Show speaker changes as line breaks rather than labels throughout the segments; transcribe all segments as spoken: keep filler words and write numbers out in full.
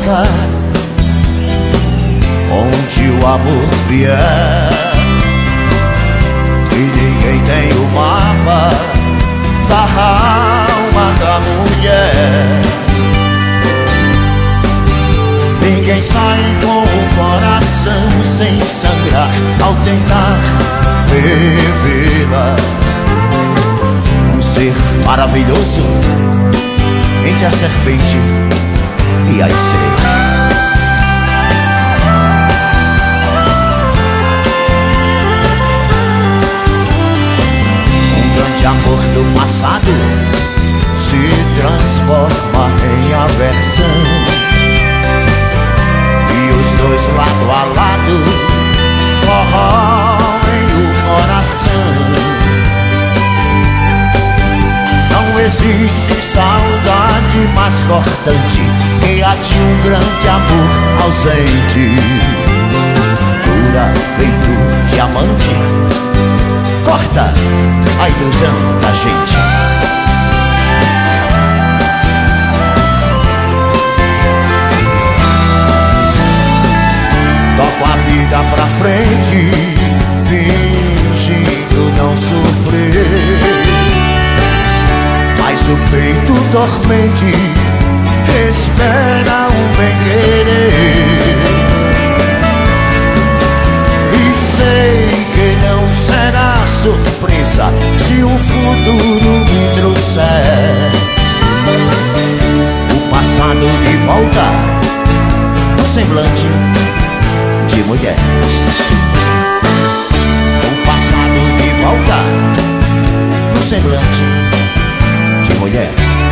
volta, onde o amor vier. E ninguém tem o mapa da alma da mulher. Ninguém sai com o coração sem sangrar ao tentar revê-la. Um ser maravilhoso entre a serpente e a estrela. Amor do passado se transforma em aversão, e os dois lado a lado corroem o coração. Não existe saudade mais cortante que a de um grande amor ausente. Dura feito diamante, corta a ilusão da gente. Toco a vida pra frente, fingindo não sofrer, mas o peito dormente espera um bem-querer. E sei que não será surpresa se o futuro me trouxer o passado de volta no semblante de mulher. O passado de volta no semblante de mulher.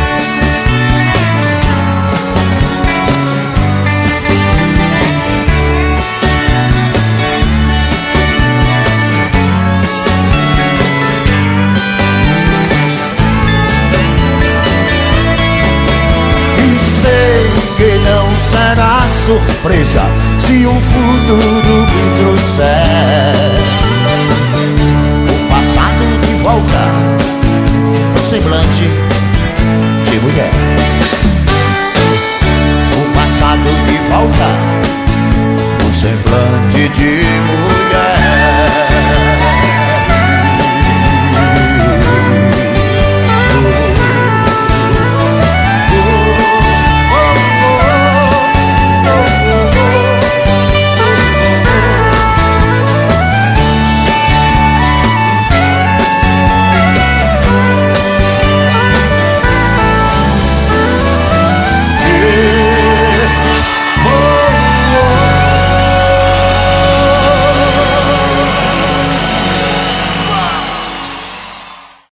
Que não será surpresa se um futuro me trouxer o passado de volta no semblante de mulher. O passado de volta no semblante de mulher.